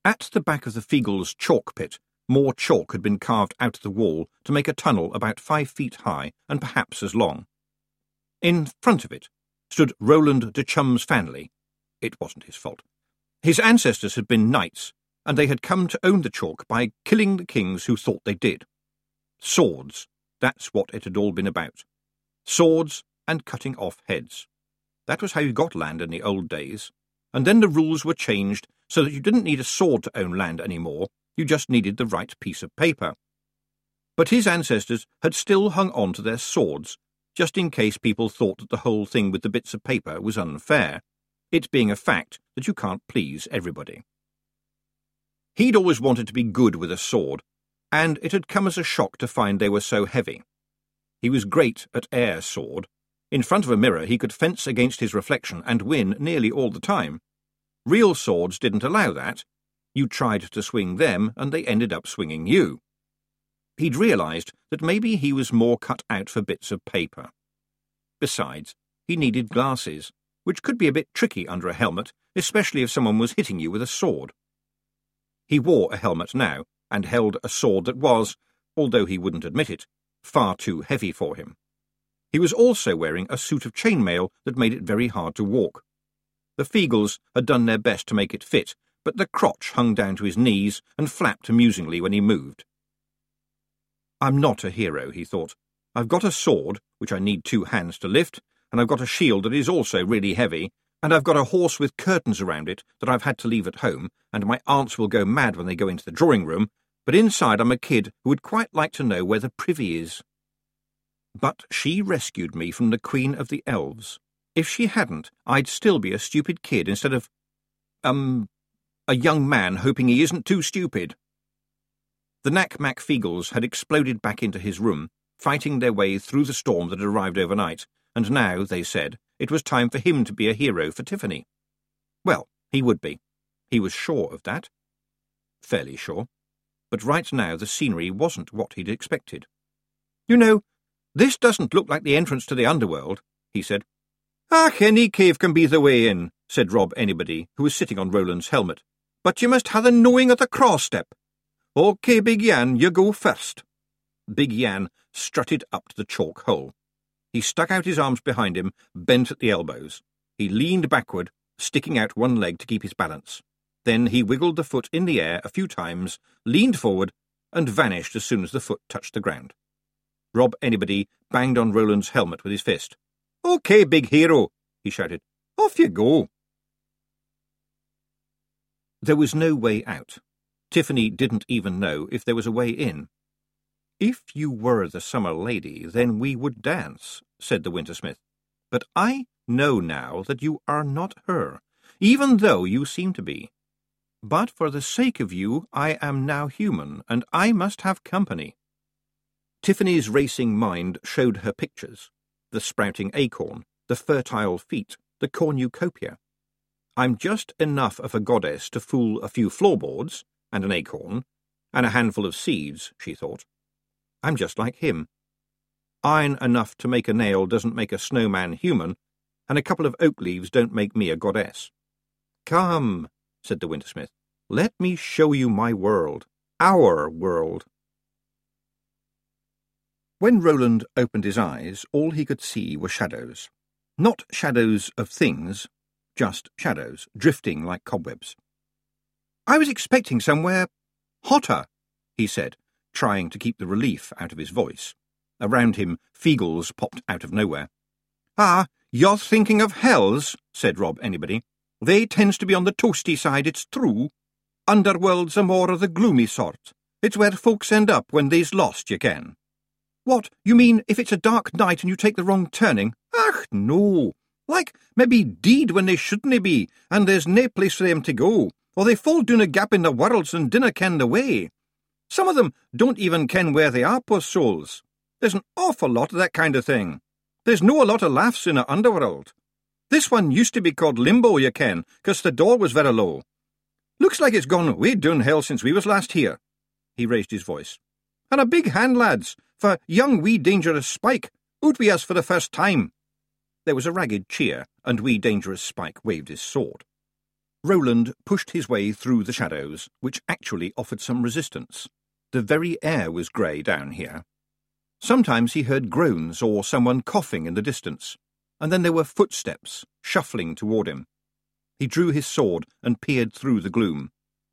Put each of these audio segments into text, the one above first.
At the back of the Feagles' chalk pit, more chalk had been carved out of the wall to make a tunnel about 5 feet high and perhaps as long. In front of it stood Roland de Chum's Fanley. It wasn't his fault. His ancestors had been knights, and they had come to own the chalk by killing the kings who thought they did. Swords, that's what it had all been about. Swords and cutting off heads. That was how you got land in the old days, and then the rules were changed so that you didn't need a sword to own land anymore, you just needed the right piece of paper. But his ancestors had still hung on to their swords, just in case people thought that the whole thing with the bits of paper was unfair, it being a fact that you can't please everybody. He'd always wanted to be good with a sword, and it had come as a shock to find they were so heavy. He was great at air sword. In front of a mirror he could fence against his reflection and win nearly all the time. Real swords didn't allow that. You tried to swing them, and they ended up swinging you. He'd realised that maybe he was more cut out for bits of paper. Besides, he needed glasses, which could be a bit tricky under a helmet, especially if someone was hitting you with a sword. He wore a helmet now, and held a sword that was, although he wouldn't admit it, far too heavy for him. He was also wearing a suit of chainmail that made it very hard to walk. The Feagles had done their best to make it fit, but the crotch hung down to his knees and flapped amusingly when he moved. I'm not a hero, he thought. I've got a sword, which I need 2 hands to lift, and I've got a shield that is also really heavy, and I've got a horse with curtains around it that I've had to leave at home, and my aunts will go mad when they go into the drawing room, but inside I'm a kid who would quite like to know where the privy is. But she rescued me from the Queen of the Elves. If she hadn't, I'd still be a stupid kid instead of, a young man hoping he isn't too stupid. The Knack-Mack Feagles had exploded back into his room, fighting their way through the storm that had arrived overnight, and now, they said, it was time for him to be a hero for Tiffany. Well, he would be. He was sure of that. Fairly sure. But right now the scenery wasn't what he'd expected. You know, this doesn't look like the entrance to the underworld, he said. "Ach, any cave can be the way in," said Rob Anybody, who was sitting on Roland's helmet. "But you must have the knowing of the cross-step. OK, Big Yan, you go first." Big Yan strutted up to the chalk hole. He stuck out his arms behind him, bent at the elbows. He leaned backward, sticking out one leg to keep his balance. Then he wiggled the foot in the air a few times, leaned forward, and vanished as soon as the foot touched the ground. Rob Anybody banged on Roland's helmet with his fist. "OK, big hero," he shouted. "Off you go." There was no way out. Tiffany didn't even know if there was a way in. "If you were the summer lady, then we would dance," said the Wintersmith. "But I know now that you are not her, even though you seem to be. But for the sake of you, I am now human, and I must have company." Tiffany's racing mind showed her pictures. The sprouting acorn, the fertile feet, the cornucopia. I'm just enough of a goddess to fool a few floorboards, and an acorn, and a handful of seeds, she thought. I'm just like him. Iron enough to make a nail doesn't make a snowman human, and a couple of oak leaves don't make me a goddess. "Come," said the Wintersmith, "let me show you my world, our world." When Roland opened his eyes, all he could see were shadows. Not shadows of things, just shadows, drifting like cobwebs. "I was expecting somewhere hotter," he said, trying to keep the relief out of his voice. Around him, Feagles popped out of nowhere. "Ah, you're thinking of hells," said Rob Anybody. "They tends to be on the toasty side, it's true. Underworld's a more of the gloomy sort. It's where folks end up when they's lost, you ken." "What, you mean if it's a dark night and you take the wrong turning?" "Ach, no. Like, maybe deed when they shouldn't be, and there's nae place for them to go, or they fall down a gap in the worlds and dinna ken the way. Some of them don't even ken where they are, poor souls. There's an awful lot of that kind of thing. There's no a lot of laughs in a underworld. This one used to be called Limbo, you ken, 'cause the door was very low. Looks like it's gone way down hell since we was last here." He raised his voice. "And a big hand, lads, for young wee dangerous Spike, out wi' us for the first time." There was a ragged cheer, and wee dangerous Spike waved his sword. Roland pushed his way through the shadows, which actually offered some resistance. The very air was grey down here. Sometimes he heard groans or someone coughing in the distance, and then there were footsteps, shuffling toward him. He drew his sword and peered through the gloom.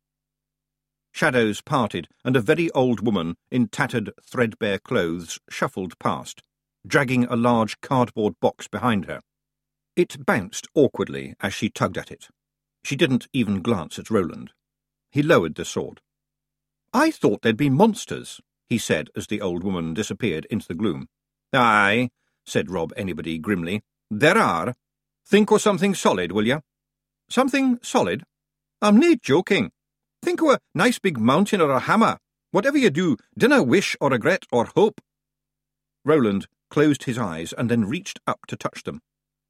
Shadows parted, and a very old woman in tattered, threadbare clothes shuffled past, dragging a large cardboard box behind her. It bounced awkwardly as she tugged at it. She didn't even glance at Roland. He lowered the sword. "I thought there'd been monsters," he said as the old woman disappeared into the gloom. "Aye," said Rob Anybody grimly. "There are. Think o' something solid, will you?" "Something solid? I'm not joking. Think o' a nice big mountain or a hammer. Whatever you do, dinna wish or regret or hope." Roland closed his eyes and then reached up to touch them.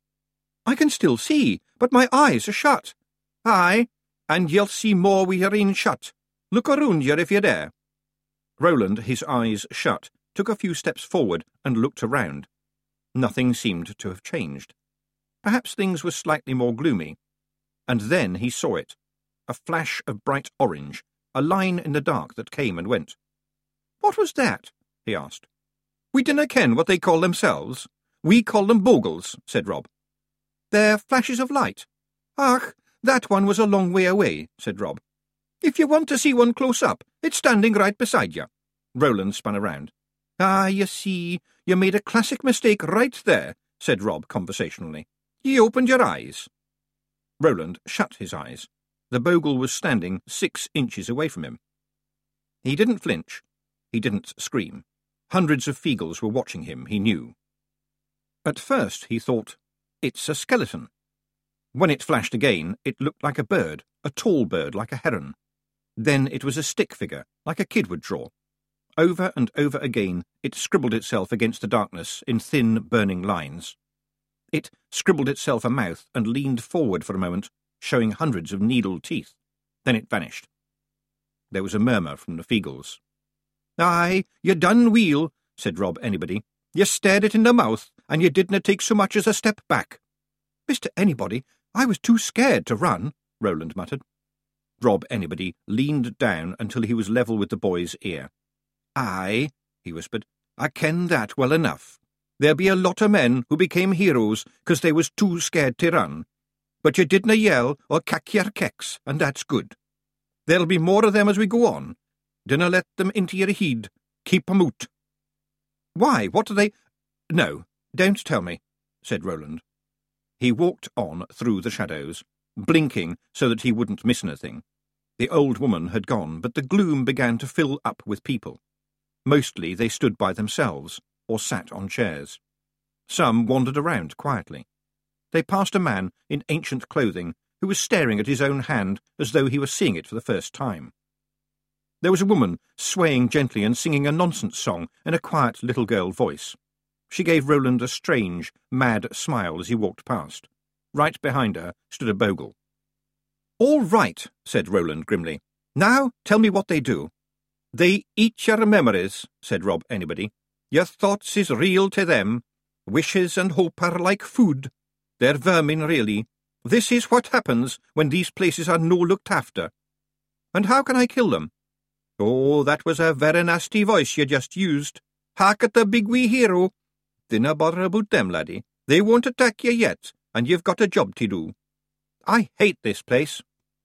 "I can still see, but my eyes are shut." "Aye, and you'll see more wi' your een shut. Look around you if you dare." Roland, his eyes shut, took a few steps forward and looked around. Nothing seemed to have changed. Perhaps things were slightly more gloomy. And then he saw it. A flash of bright orange, a line in the dark that came and went. "What was that?" he asked. "We dinna ken what they call themselves. We call them bogles," said Rob. "They're flashes of light." "Ach, that one was a long way away," said Rob. "If you want to see one close up, it's standing right beside you." Roland spun around. "Ah, you see, you made a classic mistake right there," said Rob conversationally. "You opened your eyes." Roland shut his eyes. The bogle was standing 6 inches away from him. He didn't flinch. He didn't scream. Hundreds of Feagles were watching him, he knew. At first he thought, it's a skeleton. When it flashed again, it looked like a bird, a tall bird like a heron. Then it was a stick figure, like a kid would draw. Over and over again it scribbled itself against the darkness in thin, burning lines. It scribbled itself a mouth and leaned forward for a moment, showing hundreds of needled teeth. Then it vanished. There was a murmur from the Feagles. "Aye, you done weel," said Rob Anybody. "You stared it in the mouth, and you didna take so much as a step back." "Mr. Anybody, I was too scared to run," Roland muttered. Rob Anybody leaned down until he was level with the boy's ear. "Aye," he whispered, "I ken that well enough. There be a lot of men who became heroes 'cause they was too scared to run. But you didna yell or cack your kecks, and that's good. There'll be more of them as we go on. Dinna let them into your heed. Keep 'em out." "Why, what do they—" "No, don't tell me," said Roland. He walked on through the shadows, blinking so that he wouldn't miss anything. The old woman had gone, but the gloom began to fill up with people. Mostly they stood by themselves, or sat on chairs. Some wandered around quietly. They passed a man in ancient clothing who was staring at his own hand as though he were seeing it for the first time. There was a woman swaying gently and singing a nonsense song in a quiet little girl voice. She gave Roland a strange, mad smile as he walked past. Right behind her stood a bogle. "All right," said Roland grimly. "Now tell me what they do." "They eat your memories," said Rob Anybody. "Your thoughts is real to them. Wishes and hope are like food. They're vermin, really. This is what happens when these places are no looked after." "And how can I kill them?" "Oh, that was a very nasty voice you just used. Hark at the big wee hero. Dinna bother about them, laddie. They won't attack you yet, and you've got a job to do." "I hate this place."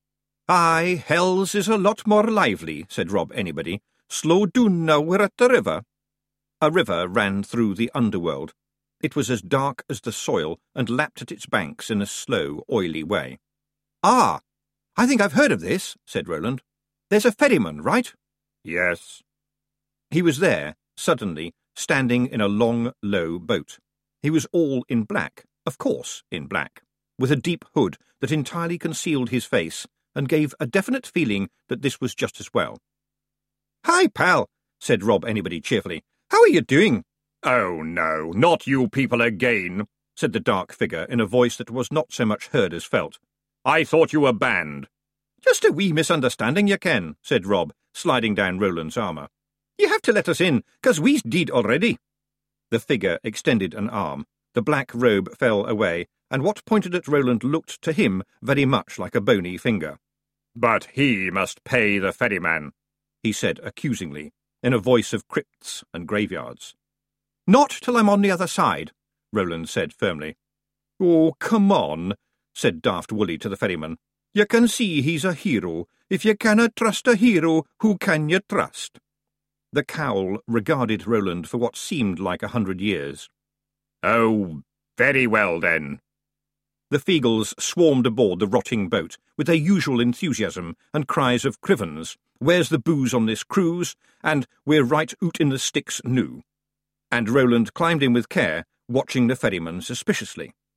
"Aye, hell's is a lot more lively," said Rob Anybody. "Slow doon now, we're at the river." A river ran through the underworld. It was as dark as the soil and lapped at its banks in a slow, oily way. "Ah, I think I've heard of this," said Roland. "There's a ferryman, right?" "Yes." He was there, suddenly, standing in a long, low boat. He was all in black, of course in black, with a deep hood that entirely concealed his face and gave a definite feeling that this was just as well. "Hi, pal," said Rob Anybody cheerfully. "How are you doing?" "Oh, no, not you people again," said the dark figure in a voice that was not so much heard as felt. "I thought you were banned." "Just a wee misunderstanding, you ken," said Rob, sliding down Roland's armour. "You have to let us in, 'cause we's deed already." The figure extended an arm. The black robe fell away, and what pointed at Roland looked to him very much like a bony finger. "But he must pay the ferryman," he said accusingly, in a voice of crypts and graveyards. "Not till I'm on the other side," Roland said firmly. "Oh, come on," said Daft Woolly to the ferryman. "You can see he's a hero. If you cannot trust a hero, who can you trust?" The cowl regarded Roland for what seemed like 100 years. "Oh, very well, then." The Feagles swarmed aboard the rotting boat with their usual enthusiasm and cries of Crivens, "Where's the booze on this cruise?" and "We're right oot in the sticks noo." And Roland climbed in with care, watching the ferryman suspiciously.